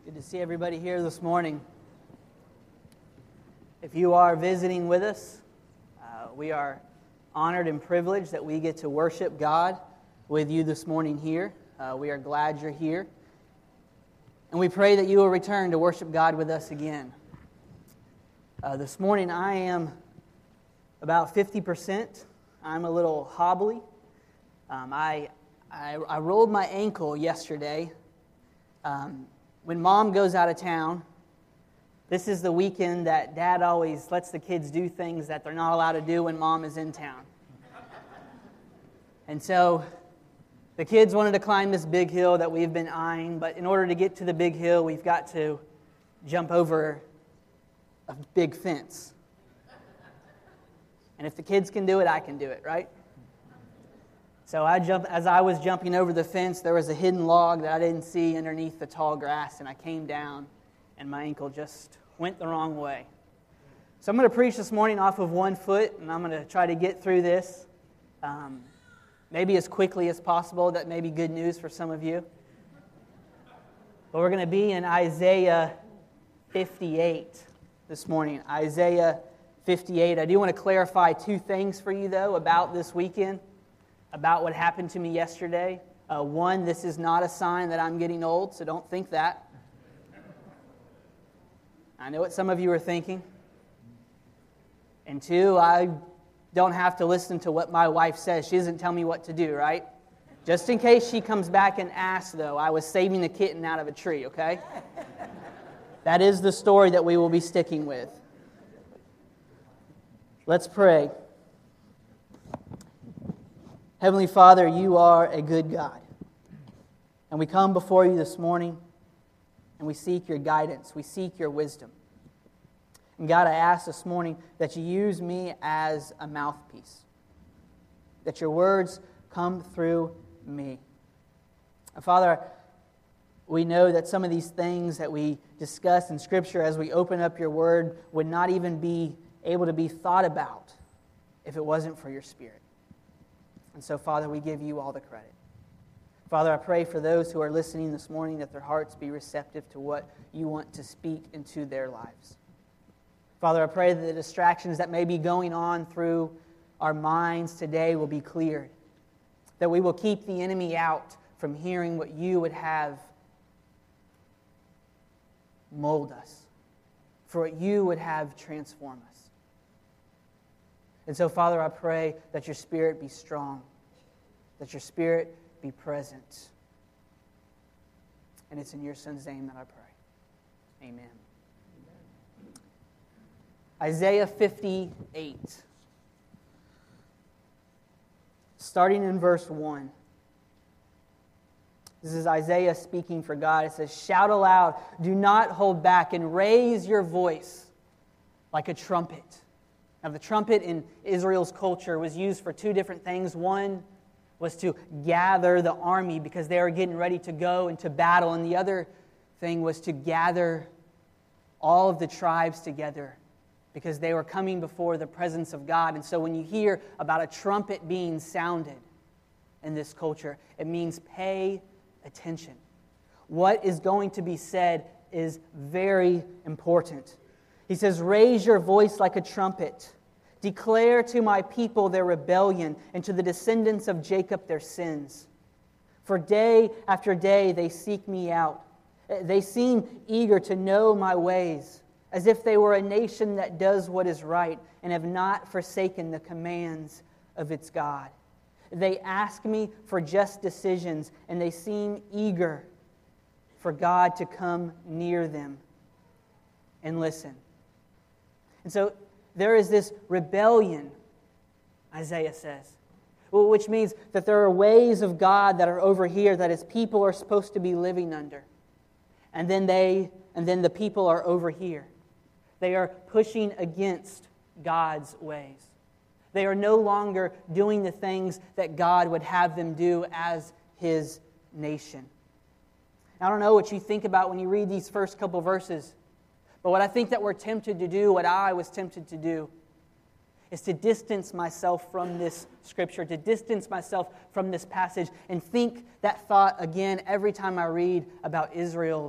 Good to see everybody here this morning. If you are visiting with us, we are honored and privileged that we get to worship God with you this morning here. We are glad you're here. And we pray that you will return to worship God with us again. This morning I am about 50%. I'm a little hobbly. I rolled my ankle yesterday. When Mom goes out of town, this is the weekend that Dad always lets the kids do things that they're not allowed to do when Mom is in town. And so the kids wanted to climb this big hill that we've been eyeing, but in order to get to the big hill, we've got to jump over a big fence. And if the kids can do it, I can do it, right? So as I was jumping over the fence, there was a hidden log that I didn't see underneath the tall grass, and I came down, and my ankle just went the wrong way. So I'm going to preach this morning off of one foot, and I'm going to try to get through this maybe as quickly as possible. That may be good news for some of you. But we're going to be in Isaiah 58 this morning. Isaiah 58. I do want to clarify two things for you, though, about this weekend. About what happened to me yesterday. One, this is not a sign that I'm getting old, so don't think that. I know what some of you are thinking. And two, I don't have to listen to what my wife says. She doesn't tell me what to do, right? Just in case she comes back and asks, though, I was saving a kitten out of a tree, okay? That is the story that we will be sticking with. Let's pray. Heavenly Father, you are a good God. And we come before you this morning and we seek your guidance. We seek your wisdom. And God, I ask this morning that you use me as a mouthpiece. That your words come through me. And Father, we know that some of these things that we discuss in Scripture as we open up your word would not even be able to be thought about if it wasn't for your Spirit. And so, Father, we give you all the credit. Father, I pray for those who are listening this morning that their hearts be receptive to what you want to speak into their lives. Father, I pray that the distractions that may be going on through our minds today will be cleared. That we will keep the enemy out from hearing what you would have mold us. For what you would have transform us. And so, Father, I pray that your Spirit be strong, that your Spirit be present. And it's in your Son's name that I pray. Amen. Isaiah 58, starting in verse 1. This is Isaiah speaking for God. It says, "Shout aloud, do not hold back, and raise your voice like a trumpet." Now, the trumpet in Israel's culture was used for two different things. One was to gather the army because they were getting ready to go into battle. And the other thing was to gather all of the tribes together because they were coming before the presence of God. And so when you hear about a trumpet being sounded in this culture, it means pay attention. What is going to be said is very important. He says, "Raise your voice like a trumpet. Declare to my people their rebellion, and to the descendants of Jacob their sins. For day after day they seek me out. They seem eager to know my ways, as if they were a nation that does what is right and have not forsaken the commands of its God. They ask me for just decisions, and they seem eager for God to come near them and listen." And so there is this rebellion, Isaiah says, which means that there are ways of God that are over here that his people are supposed to be living under. And then the people are over here. They are pushing against God's ways. They are no longer doing the things that God would have them do as his nation. I don't know what you think about when you read these first couple verses. But what I think that we're tempted to do, what I was tempted to do, is to distance myself from this scripture, to distance myself from this passage, and think that thought again every time I read about Israel's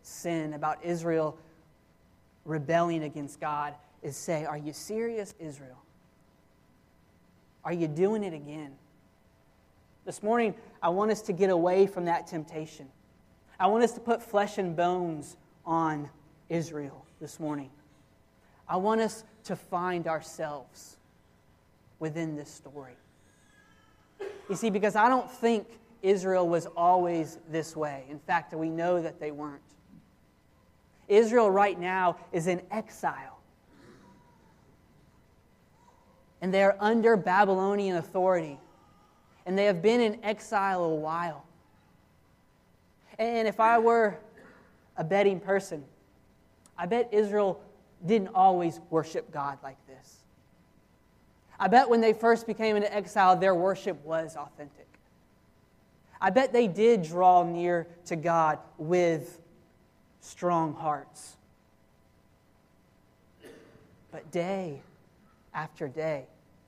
sin, about Israel rebelling against God, is say, are you serious, Israel? Are you doing it again? This morning, I want us to get away from that temptation. I want us to put flesh and bones on Israel this morning. I want us to find ourselves within this story. You see, because I don't think Israel was always this way. In fact, we know that they weren't. Israel right now is in exile. And they are under Babylonian authority. And they have been in exile a while. And if I were a betting person, I bet Israel didn't always worship God like this. I bet when they first became in exile, their worship was authentic. I bet they did draw near to God with strong hearts. But day after day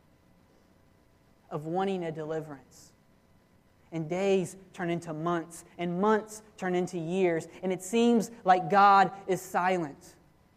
of wanting a deliverance, and days turn into months, and months turn into years, and it seems like God is silent.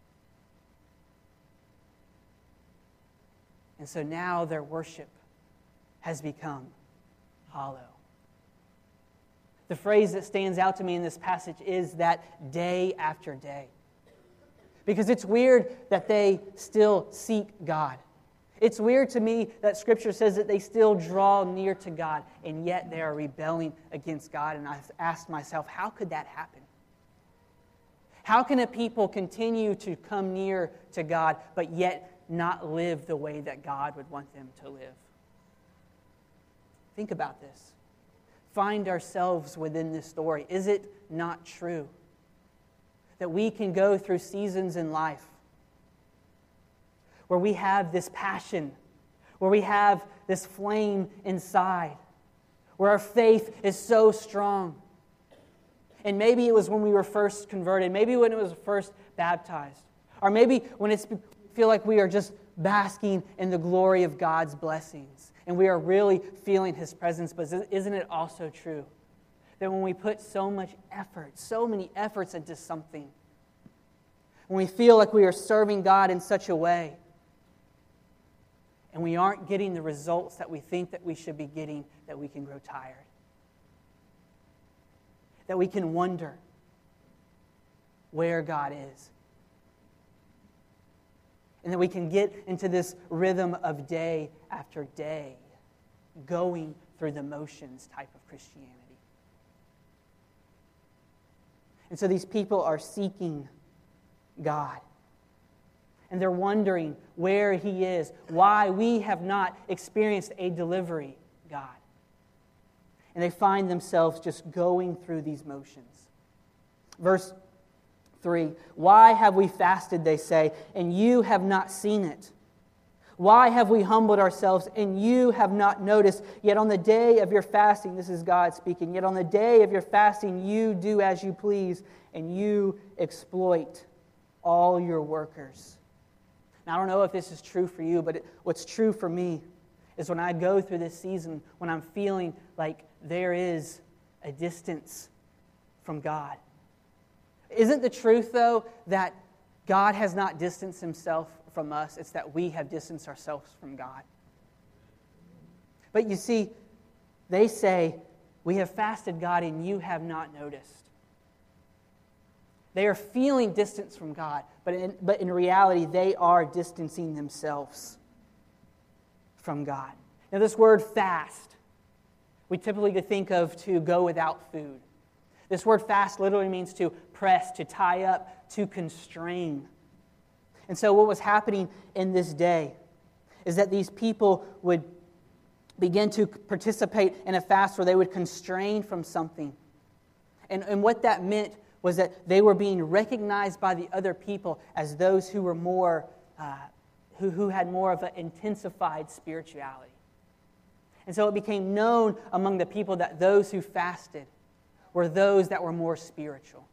And so now their worship has become hollow. The phrase that stands out to me in this passage is that day after day. Because it's weird that they still seek God. It's weird to me that Scripture says that they still draw near to God, and yet they are rebelling against God. And I've asked myself, how could that happen? How can a people continue to come near to God, but yet not live the way that God would want them to live? Think about this. Find ourselves within this story. Is it not true that we can go through seasons in life where we have this passion, where we have this flame inside, where our faith is so strong? And maybe it was when we were first converted, maybe when it was first baptized, or maybe when it's feel like we are just basking in the glory of God's blessings and we are really feeling His presence. But isn't it also true that when we put so much effort, so many efforts into something, when we feel like we are serving God in such a way and we aren't getting the results that we think that we should be getting, that we can grow tired? That we can wonder where God is. And that we can get into this rhythm of day after day, going through the motions type of Christianity. And so these people are seeking God. And they're wondering where He is, why we have not experienced a delivery, God. And they find themselves just going through these motions. Verse 3, why have we fasted, they say, and you have not seen it? Why have we humbled ourselves and you have not noticed? Yet on the day of your fasting, this is God speaking, yet on the day of your fasting you do as you please and you exploit all your workers. Now I don't know if this is true for you, but what's true for me is when I go through this season, when I'm feeling like there is a distance from God. Isn't the truth, though, that God has not distanced Himself from us? It's that we have distanced ourselves from God. But you see, they say, we have fasted, God, and you have not noticed. They are feeling distance from God, but in reality, they are distancing themselves from God. Now, this word fast, we typically think of to go without food. This word fast literally means to press, to tie up, to constrain. And so what was happening in this day is that these people would begin to participate in a fast where they would constrain from something. And what that meant was that they were being recognized by the other people as those who were more, who had more of an intensified spirituality. And so it became known among the people that those who fasted were those that were more spiritual.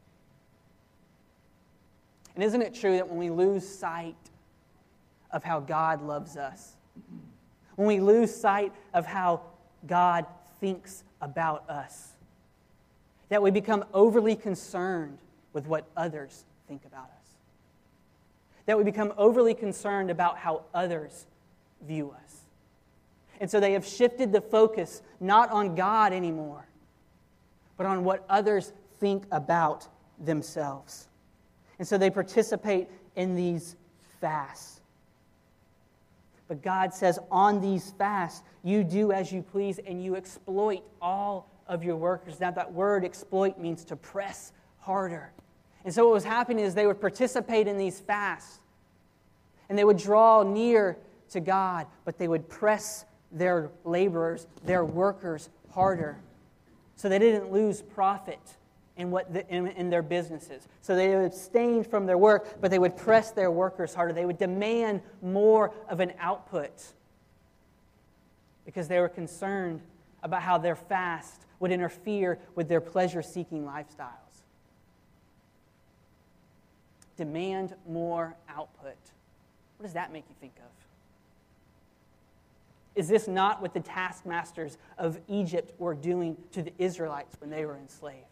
And isn't it true that when we lose sight of how God loves us, when we lose sight of how God thinks about us, that we become overly concerned with what others think about us. That we become overly concerned about how others view us. And so they have shifted the focus not on God anymore, but on what others think about themselves. And so they participate in these fasts. But God says on these fasts, you do as you please and you exploit all of your workers. Now that word exploit means to press harder. And so what was happening is they would participate in these fasts and they would draw near to God, but they would press their laborers, their workers harder so they didn't lose profit in their businesses. So they abstained from their work, but they would press their workers harder. They would demand more of an output because they were concerned about how their fast would interfere with their pleasure-seeking lifestyles. Demand more output. What does that make you think of? Is this not what the taskmasters of Egypt were doing to the Israelites when they were enslaved?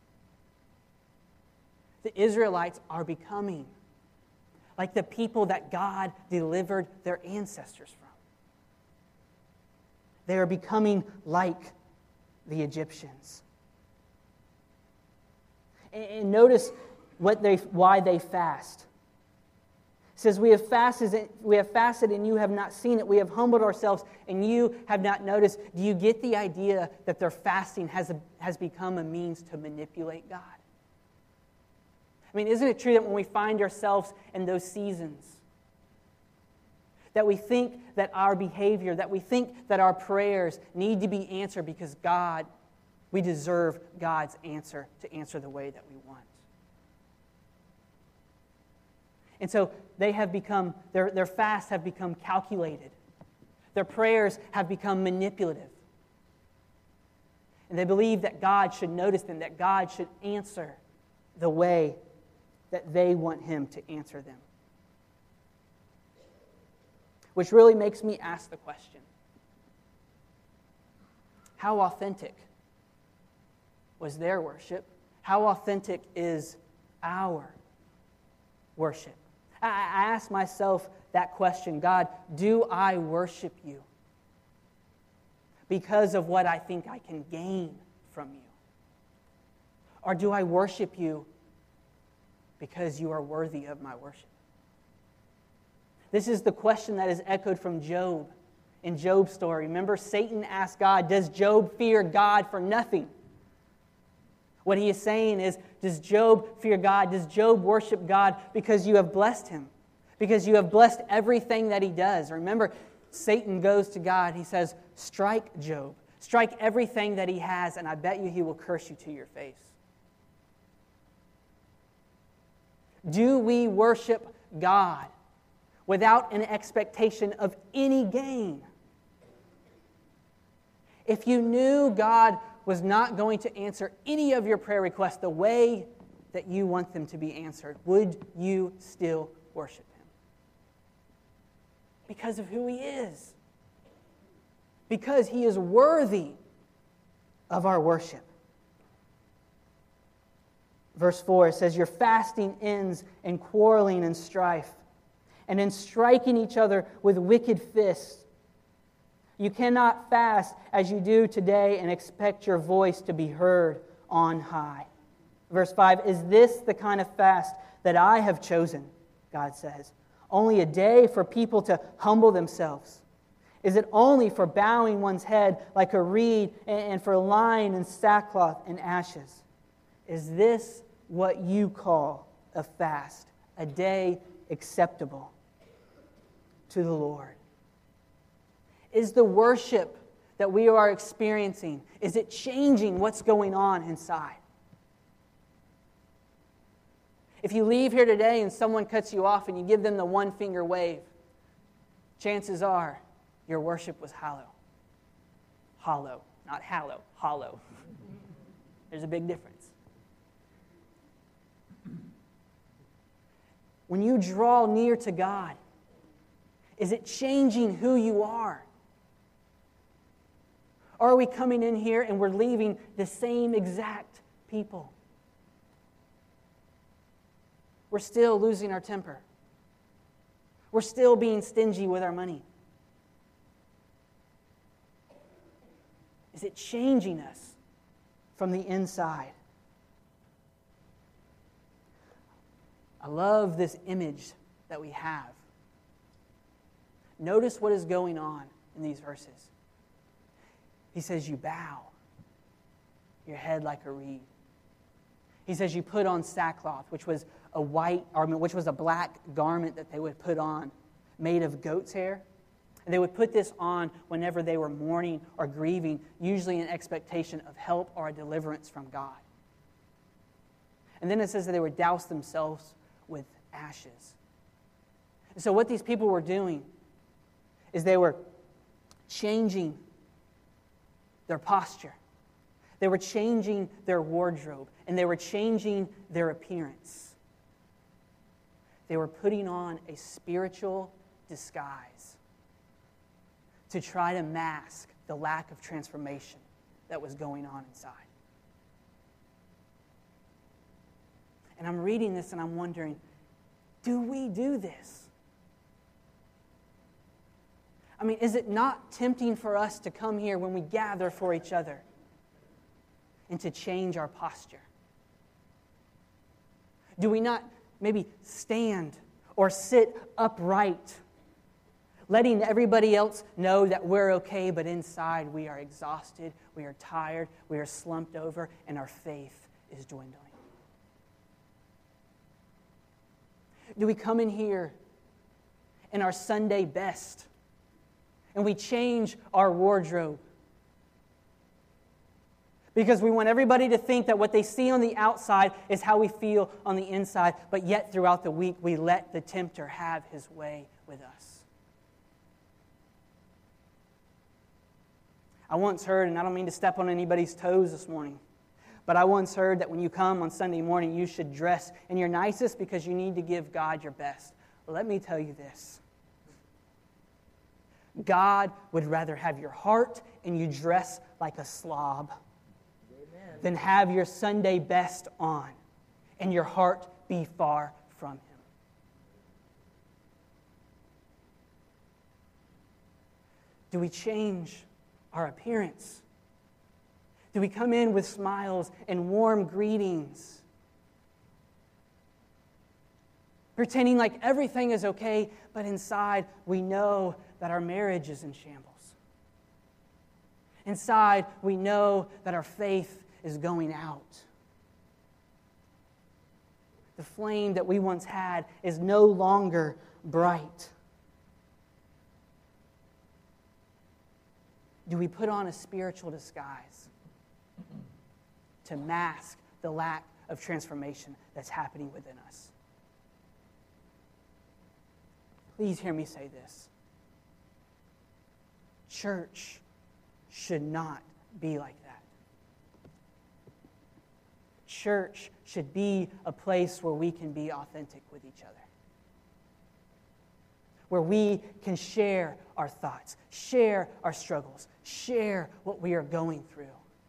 The Israelites are becoming like the people that God delivered their ancestors from. They are becoming like the Egyptians. And notice why they fast. It says, we have fasted and you have not seen it. We have humbled ourselves and you have not noticed. Do you get the idea that their fasting has become a means to manipulate God? I mean, isn't it true that when we find ourselves in those seasons, that we think that our behavior, that we think that our prayers need to be answered because we deserve God's answer to answer the way that we want? And so they have become, their fasts have become calculated. Their prayers have become manipulative. And they believe that God should notice them, that God should answer the way that they want Him to answer them. Which really makes me ask the question, how authentic was their worship? How authentic is our worship? I ask myself that question, God, do I worship you because of what I think I can gain from you? Or do I worship you because you are worthy of my worship? This is the question that is echoed from Job in Job's story. Remember, Satan asked God, does Job fear God for nothing? What he is saying is, does Job fear God? Does Job worship God because you have blessed him? Because you have blessed everything that he does? Remember, Satan goes to God. He says, strike Job. Strike everything that he has, and I bet you he will curse you to your face. Do we worship God without an expectation of any gain? If you knew God was not going to answer any of your prayer requests the way that you want them to be answered, would you still worship Him? Because of who He is. Because He is worthy of our worship. Verse 4, it says, your fasting ends in quarreling and strife, and in striking each other with wicked fists. You cannot fast as you do today and expect your voice to be heard on high. Verse 5, is this the kind of fast that I have chosen? God says. Only a day for people to humble themselves. Is it only for bowing one's head like a reed and for lying in sackcloth and ashes? Is this what you call a fast, a day acceptable to the Lord? Is the worship that we are experiencing, is it changing what's going on inside? If you leave here today and someone cuts you off and you give them the one finger wave, chances are your worship was hollow. Hollow, not hallow, hollow. There's a big difference. When you draw near to God, is it changing who you are? Or are we coming in here and we're leaving the same exact people? we're still losing our temper. We're still being stingy with our money. Is it changing us from the inside? I love this image that we have. Notice what is going on in these verses. He says, you bow your head like a reed. He says, you put on sackcloth, which was a black garment that they would put on, made of goat's hair. And they would put this on whenever they were mourning or grieving, usually in expectation of help or a deliverance from God. And then it says that they would douse themselves with ashes. And so what these people were doing is they were changing their posture. They were changing their wardrobe, and they were changing their appearance. They were putting on a spiritual disguise to try to mask the lack of transformation that was going on inside. And I'm reading this and I'm wondering, do we do this? I mean, is it not tempting for us to come here when we gather for each other and to change our posture? Do we not maybe stand or sit upright, letting everybody else know that we're okay, but inside we are exhausted, we are tired, we are slumped over, and our faith is dwindling? Do we come in here in our Sunday best and we change our wardrobe because we want everybody to think that what they see on the outside is how we feel on the inside, but yet throughout the week we let the tempter have his way with us? I once heard, and I don't mean to step on anybody's toes this morning, but I once heard that when you come on Sunday morning, you should dress in your nicest because you need to give God your best. Well, let me tell you this. God would rather have your heart and you dress like a slob than have your Sunday best on and your heart be far from Him. Do we change our appearance? Do we come in with smiles and warm greetings, pretending like everything is okay, but inside we know that our marriage is in shambles? Inside we know that our faith is going out. The flame that we once had is no longer bright. Do we put on a spiritual disguise to mask the lack of transformation that's happening within us? Please hear me say this. Church should not be like that. Church should be a place where we can be authentic with each other, where we can share our thoughts, share our struggles, share what we are going through.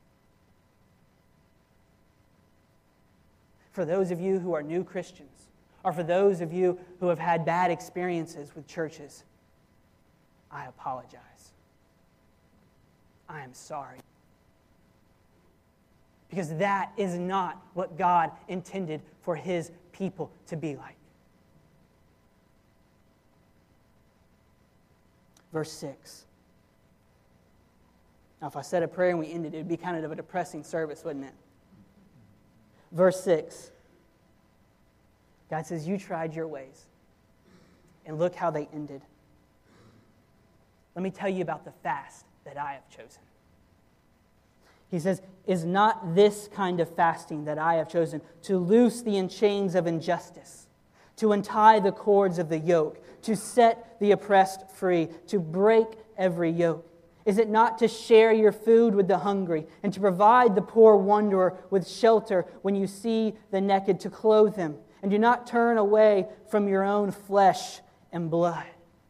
For those of you who are new Christians, or for those of you who have had bad experiences with churches, I apologize. I am sorry. Because that is not what God intended for His people to be like. Verse 6. Now, if I said a prayer and we ended, it would be kind of a depressing service, wouldn't it? Verse 6. God says, you tried your ways, and look how they ended. Let me tell you about the fast that I have chosen. He says, is not this kind of fasting that I have chosen to loose the chains of injustice, to untie the cords of the yoke, to set the oppressed free, to break every yoke? Is it not to share your food with the hungry and to provide the poor wanderer with shelter when you see the naked, to clothe him? And do not turn away from your own flesh and blood.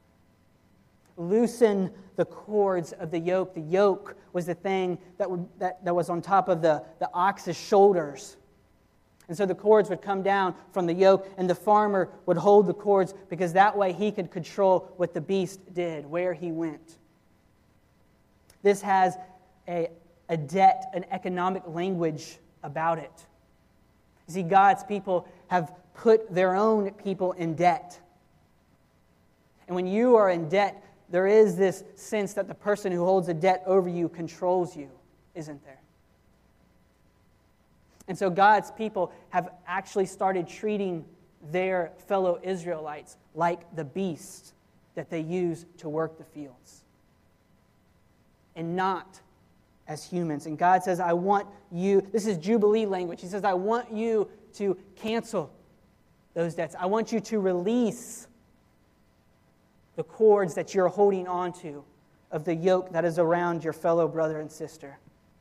Loosen the cords of the yoke. The yoke was the thing that was on top of the ox's shoulders. And so the cords would come down from the yoke, and the farmer would hold the cords because that way he could control what the beast did, where he went. This has a debt, an economic language about it. You see, God's people have put their own people in debt. And when you are in debt, there is this sense that the person who holds a debt over you controls you, isn't there? And so God's people have actually started treating their fellow Israelites like the beast that they use to work the fields, and not as humans. And God says, I want you, this is Jubilee language. He says, I want you to cancel those debts. I want you to release the cords that you're holding onto of the yoke that is around your fellow brother and sister.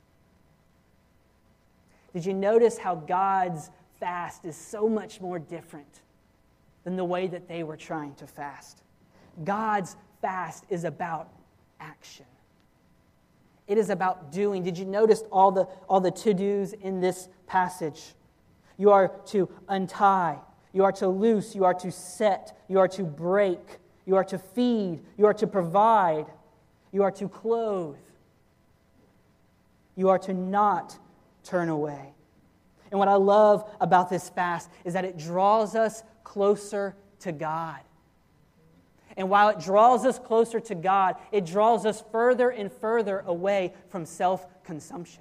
Did you notice how God's fast is so much more different than the way that they were trying to fast? God's fast is about action. It is about doing. Did you notice all the to-dos in this passage? You are to untie. You are to loose. You are to set. You are to break. You are to feed. You are to provide. You are to clothe. You are to not turn away. And what I love about this fast is that it draws us closer to God. And while it draws us closer to God, it draws us further and further away from self-consumption.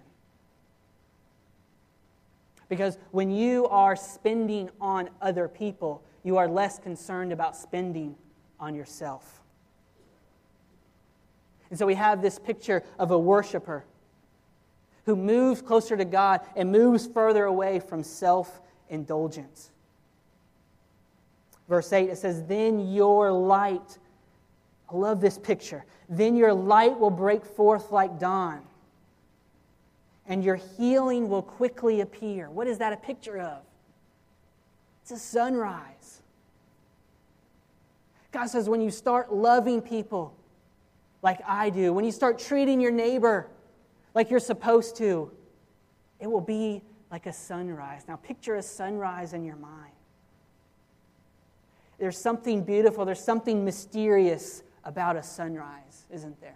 Because when you are spending on other people, you are less concerned about spending on yourself. And so we have this picture of a worshiper who moves closer to God and moves further away from self-indulgence. Verse 8, it says, then your light, I love this picture, then your light will break forth like dawn, and your healing will quickly appear. What is that a picture of? It's a sunrise. God says when you start loving people like I do, when you start treating your neighbor like you're supposed to, it will be like a sunrise. Now picture a sunrise in your mind. There's something beautiful, there's something mysterious about a sunrise, isn't there?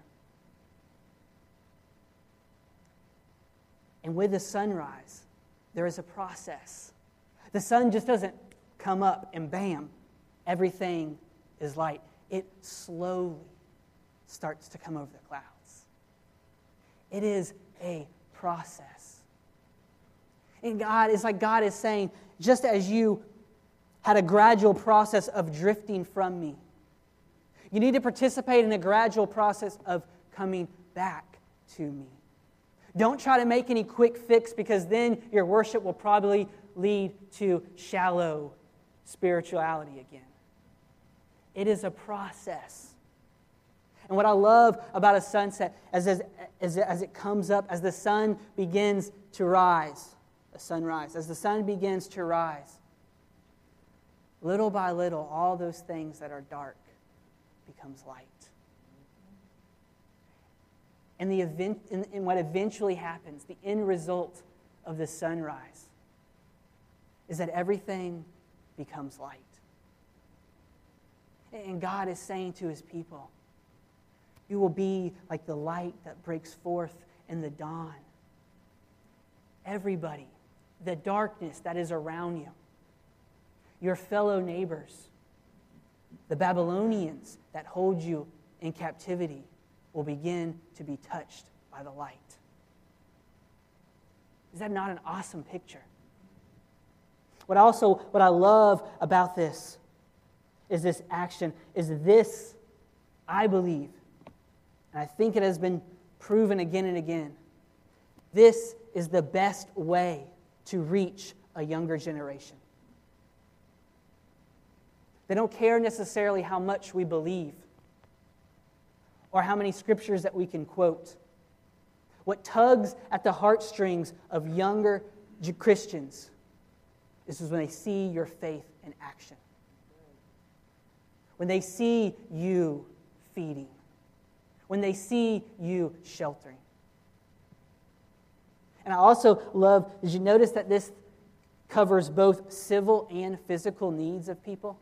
And with the sunrise, there is a process. The sun just doesn't come up and bam, everything is light. It slowly starts to come over the clouds. It is a process. And God is saying, just as you had a gradual process of drifting from me, you need to participate in a gradual process of coming back to me. Don't try to make any quick fix, because then your worship will probably lead to shallow spirituality again. It is a process. And what I love about a sunset as it comes up, as the sun begins to rise, a sunrise, as the sun begins to rise, little by little, all those things that are dark becomes light. And what eventually happens, the end result of the sunrise, is that everything becomes light. And God is saying to His people, you will be like the light that breaks forth in the dawn. Everybody, the darkness that is around you, your fellow neighbors, the Babylonians that hold you in captivity, will begin to be touched by the light. Is that not an awesome picture? What I love about this is this action, is this, I believe, and I think it has been proven again and again, this is the best way to reach a younger generation. They don't care necessarily how much we believe or how many scriptures that we can quote. What tugs at the heartstrings of younger Christians is when they see your faith in action. When they see you feeding. When they see you sheltering. And I also love, did you notice that this covers both civil and physical needs of people.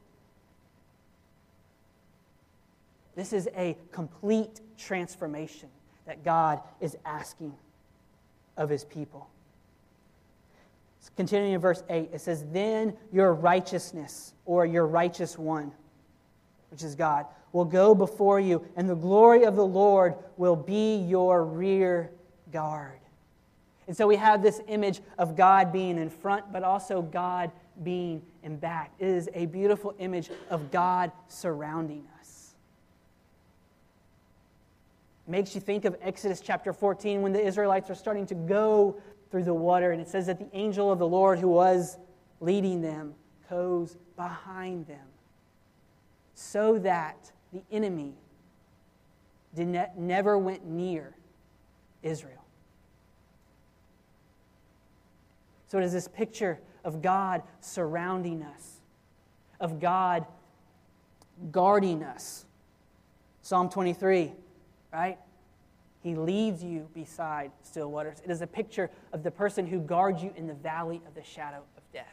This is a complete transformation that God is asking of His people. Continuing in verse 8, it says, "Then your righteousness," or your righteous one, which is God, "will go before you, and the glory of the Lord will be your rear guard." And so we have this image of God being in front, but also God being in back. It is a beautiful image of God surrounding us. It makes you think of Exodus chapter 14 when the Israelites are starting to go through the water, and it says that the angel of the Lord who was leading them goes behind them so that the enemy never went near Israel. So it is this picture of God surrounding us, of God guarding us. Psalm 23, right? He leads you beside still waters. It is a picture of the person who guards you in the valley of the shadow of death.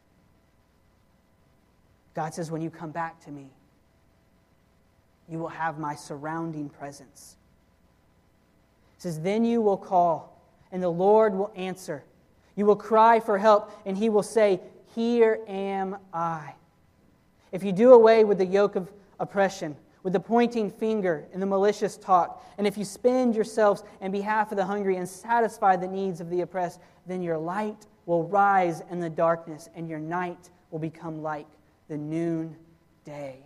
God says, when you come back to me, you will have my surrounding presence. It says, then you will call, and the Lord will answer. You will cry for help, and He will say, here am I. If you do away with the yoke of oppression, with the pointing finger and the malicious talk, and if you spend yourselves in behalf of the hungry and satisfy the needs of the oppressed, then your light will rise in the darkness, and your night will become like the noonday.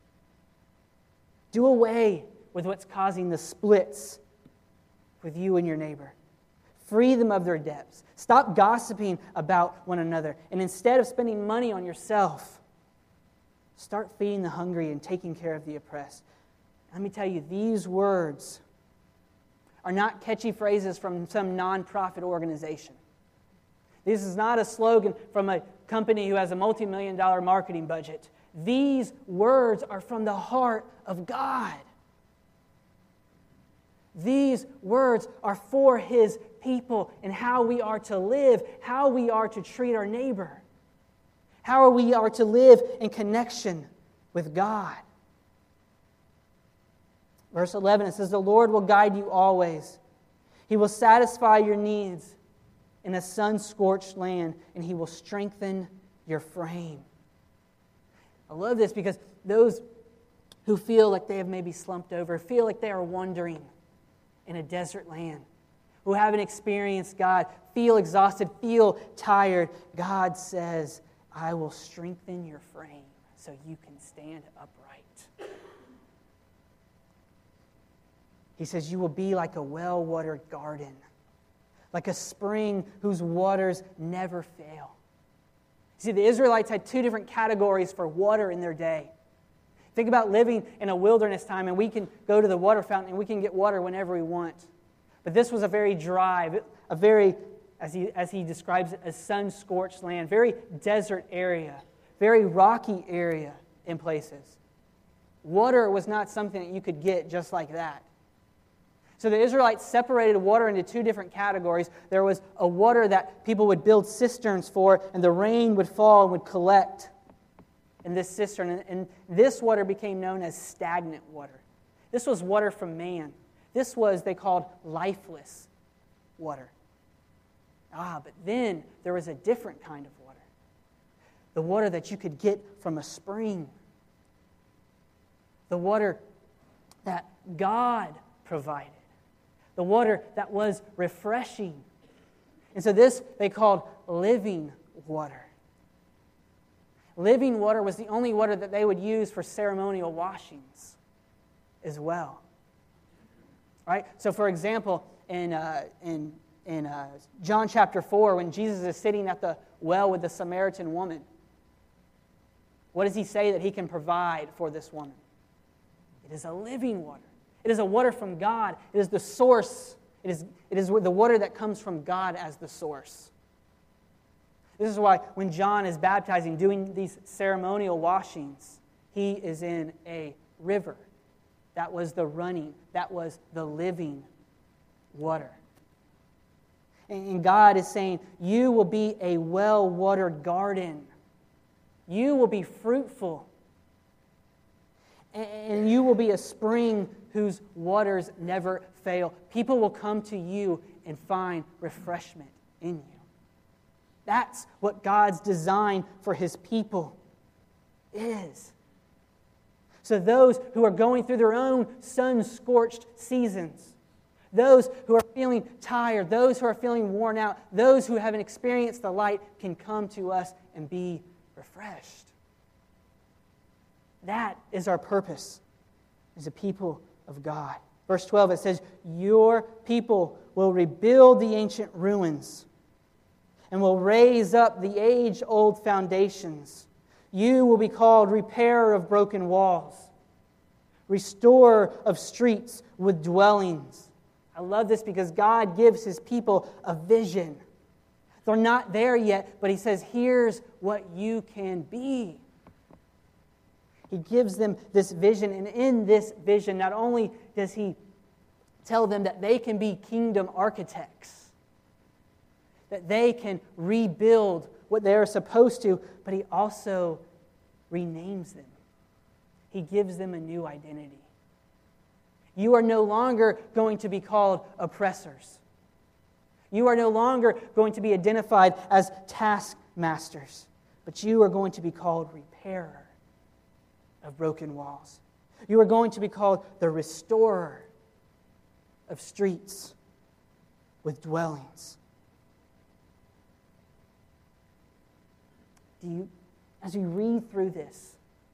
Do away with what's causing the splits with you and your neighbor. Free them of their debts. Stop gossiping about one another. And instead of spending money on yourself, start feeding the hungry and taking care of the oppressed. Let me tell you, these words are not catchy phrases from some nonprofit organization. This is not a slogan from a company who has a multi-million-dollar marketing budget. These words are from the heart of God. These words are for His people and how we are to live, how we are to treat our neighbor, how we are to live in connection with God. Verse 11, it says, the Lord will guide you always. He will satisfy your needs in a sun-scorched land, and He will strengthen your frame. I love this because those who feel like they have maybe slumped over, feel like they are wandering in a desert land, who haven't experienced God, feel exhausted, feel tired, God says, I will strengthen your frame so you can stand upright. He says, you will be like a well-watered garden, like a spring whose waters never fail. See, the Israelites had two different categories for water in their day. Think about living in a wilderness time, and we can go to the water fountain and we can get water whenever we want. But this was a very dry, a very, as he describes it, a sun-scorched land, very desert area, very rocky area in places. Water was not something that you could get just like that. So the Israelites separated water into two different categories. There was a water that people would build cisterns for, and the rain would fall and would collect in this cistern. And this water became known as stagnant water. This was water from man. This was, they called, lifeless water. But then there was a different kind of water. The water that you could get from a spring. The water that God provided. The water that was refreshing. And so this they called living water. Living water was the only water that they would use for ceremonial washings as well. Right? So for example, in John chapter 4, when Jesus is sitting at the well with the Samaritan woman, what does He say that He can provide for this woman? It is a living water. It is a water from God. It is the source. It is the water that comes from God as the source. This is why when John is baptizing, doing these ceremonial washings, he is in a river. That was the running. That was the living water. And God is saying, you will be a well-watered garden. You will be fruitful. And you will be a spring whose waters never fail. People will come to you and find refreshment in you. That's what God's design for His people is. So those who are going through their own sun-scorched seasons, those who are feeling tired, those who are feeling worn out, those who haven't experienced the light can come to us and be refreshed. That is our purpose as a people of God. Verse 12, it says, your people will rebuild the ancient ruins and will raise up the age-old foundations. You will be called repairer of broken walls, restorer of streets with dwellings. I love this because God gives His people a vision. They're not there yet, but He says, here's what you can be. He gives them this vision, and in this vision, not only does He tell them that they can be kingdom architects, that they can rebuild what they are supposed to, but He also renames them. He gives them a new identity. You are no longer going to be called oppressors. You are no longer going to be identified as taskmasters, but you are going to be called repairer of broken walls. You are going to be called the restorer of streets with dwellings. As you read through this,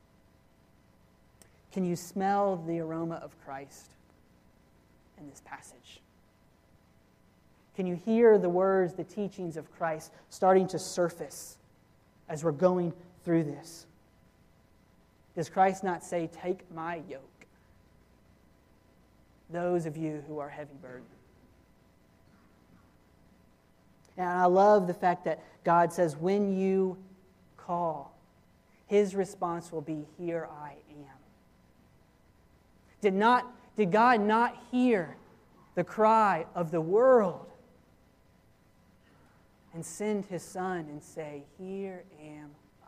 can you smell the aroma of Christ in this passage? Can you hear the words, the teachings of Christ starting to surface as we're going through this? Does Christ not say, take my yoke, those of you who are heavy burdened? And I love the fact that God says, when you call, His response will be, here I am. Did God not hear the cry of the world and send His Son and say, here am I?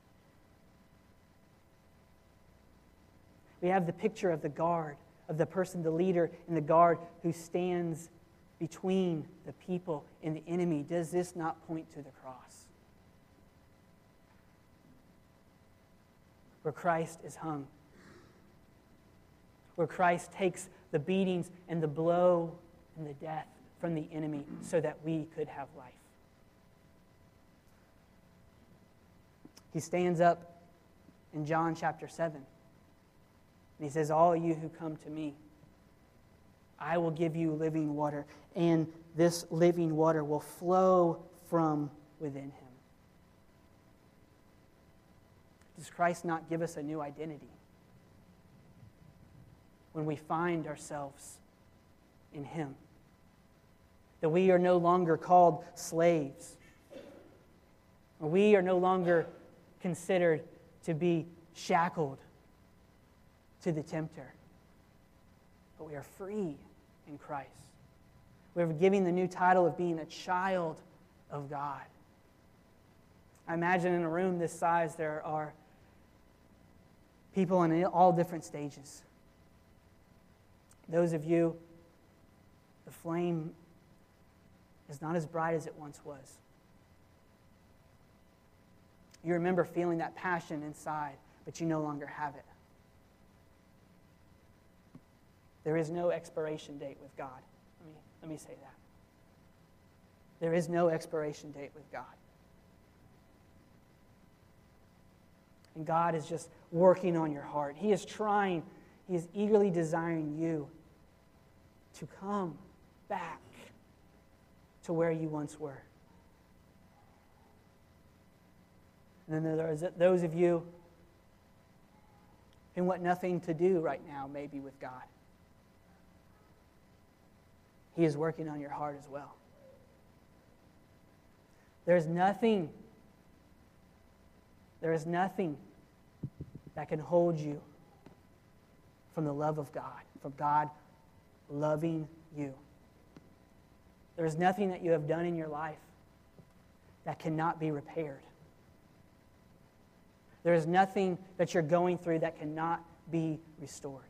We have the picture of the guard, of the person, the leader in the guard who stands between the people and the enemy. Does this not point to the cross? Where Christ is hung. Where Christ takes the beatings and the blow and the death from the enemy so that we could have life. He stands up in John chapter 7. And He says, all you who come to me, I will give you living water. And this living water will flow from within Him. Does Christ not give us a new identity when we find ourselves in Him? That we are no longer called slaves. Or we are no longer considered to be shackled to the tempter. But we are free in Christ. We're given the new title of being a child of God. I imagine in a room this size there are people in all different stages. Those of you, the flame is not as bright as it once was. You remember feeling that passion inside, but you no longer have it. There is no expiration date with God. Let me say that. There is no expiration date with God. And God is just working on your heart. He is trying, He is eagerly desiring you to come back to where you once were. And then there are those of you who want nothing to do right now, maybe with God. He is working on your heart as well. There is nothing that can hold you from the love of God, from God loving you. There is nothing that you have done in your life that cannot be repaired. There is nothing that you're going through that cannot be restored.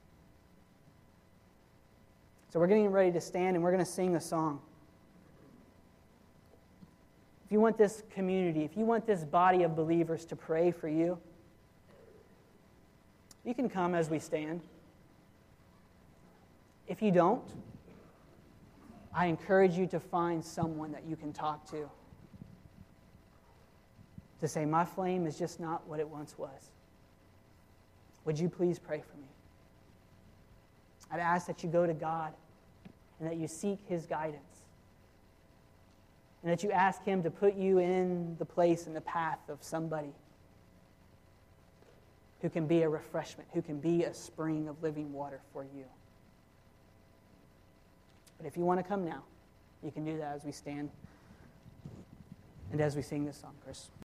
So we're getting ready to stand and we're going to sing a song. If you want this community, if you want this body of believers to pray for you, you can come as we stand. If you don't, I encourage you to find someone that you can talk to say, my flame is just not what it once was. Would you please pray for me? I'd ask that you go to God and that you seek His guidance and that you ask Him to put you in the place and the path of somebody who can be a refreshment, who can be a spring of living water for you. But if you want to come now, you can do that as we stand and as we sing this song, Chris.